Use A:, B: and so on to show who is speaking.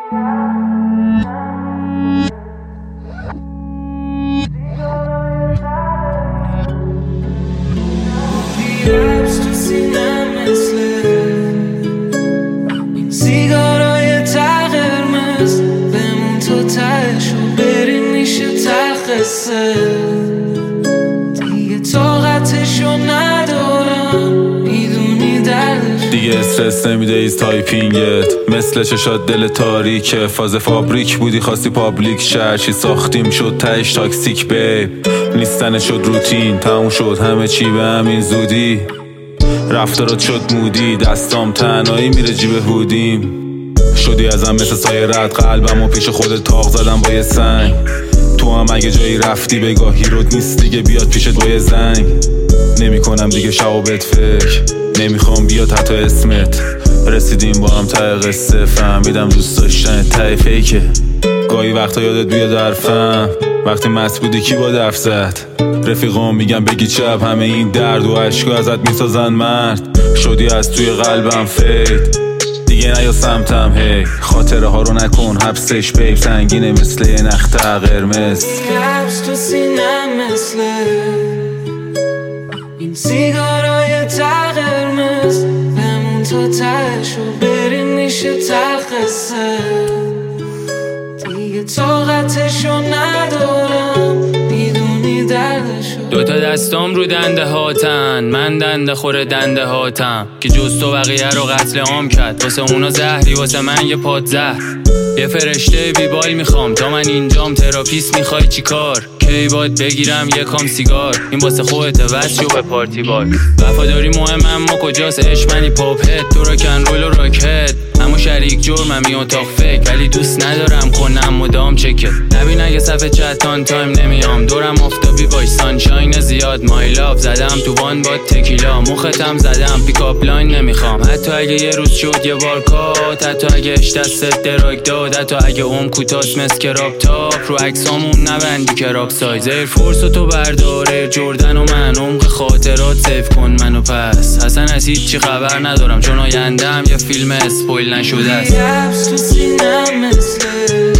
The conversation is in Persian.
A: تو سینم مثل این سیگارای ته قرمز، بمون تو تهش و بریم میشه تلخصه، دیگه طاقتشو ندارم میدونی دردش.
B: دیگه استرس نمیده ایز تایپینگت، مثل چشات دل تاریکه، فاز فابریک بودی خواستی پابلیک شرچی ساختیم شد تهش تاکسیک بیب، نیستن شد روتین تموم شد همه چی به همین زودی، رفتارات شد مودی دستام تنهایی میره جیب هودیم، شدی ازم مثل سایه رد قلبم و پیش خودت تاق زدم با یه سنگ، تو هم اگه جایی رفتی بگاه هیروت نیست دیگه بیاد پیشت با یه زنگ، نمی کنم دیگه شوابت فکر نمیخوام بیاد حتی اسمت، رسیدیم با هم ته قصه فهمیدم دوست داشتن ته فیکه، گاهی وقتا یادت بیاد حرفم وقتی مست بودی کی با دف زد، رفیقام میگم بگی چپ همه این درد و عشقو ازت میسازن مرد، شدی از توی قلبم فید دیگه نیا سمتم هی، خاطره ها رو نکن حبسش بیب سنگینه مثل یه نخته قرمز،
A: حبس تو سینم مثل این سیگارای ته قرمز، بمون تو تهش و بریم میشه تلخصه، دیگه طاقتشو ندارم میدونی دردشو.
C: دوتا دستام رو دنده هاتن، من دنده خور دنده هاتم که جز تو بقیه رو قتل عام کرد، واسه اونا زهری واسه من یه پاد زهر، یه فرشته بیبال میخوام تا من اینجام، تراپیست میخوای چی کار؟ کی باید بگیرم یکم سیگار، این واسه خودت وصل شو به پارتی بای، وفاداری مهم اما کجاست عشق منی پاپ هد، تو راکن رول و راکت اما شریک جرمم این اتاق فکر، ولی دوست ندارم کنم مدام چکت، نبین اگه صفحه چتان تایم نمیام، دورم آفتابی باش سانشاین زیاد، مای لاف زدم تو وان با تکیلا، مختم زدم پیکاپ لاین نمیخوام، حتی اگه یه روز شد یه بار کات، حتی اگه اش دستت دراگ داد، حتی اگه اون کوتاست مثل کراب تاپ، رو عکسامون نبندی کراب سایز، ایر فورس تو برداره جردن و من، عمق خاطرات سیف کن منو پس، حسن از هیچ چی خبر ندارم چون آیندهم یه فیلم اسپویل نشده است.
A: حبس تو سینم مثل